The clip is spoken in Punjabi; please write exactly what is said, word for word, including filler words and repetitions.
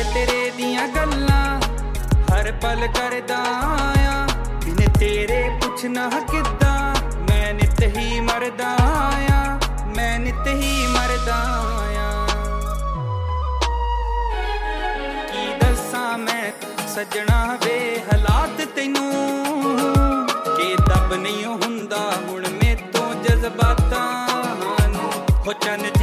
ਤੇਰੇ ਦੀਆਂ ਗੱਲਾਂ ਹਰ ਪਲ ਕਰਦਾ ਆ ਬਿਨ ਤੇਰੇ ਪੁੱਛਣਾ ਕਿੱਦਾਂ ਮੈਂ ਨਿਤ ਹੀ ਮਰਦਾ ਆ ਮੈਂ ਨਿਤ ਹੀ ਮਰਦਾ ਆ ਕੀ ਦੱਸਾਂ ਮੈਂ ਸੱਜਣਾ ਵੇ ਹਾਲਾਤ ਤੈਨੂੰ ਕਿ ਦਬ ਨਹੀਂ ਹੁੰਦਾ ਹੁਣ ਮੇਤੋਂ ਜਜ਼ਬਾਤਾਂ ਨੂੰ ਹੋ ਚੰਨ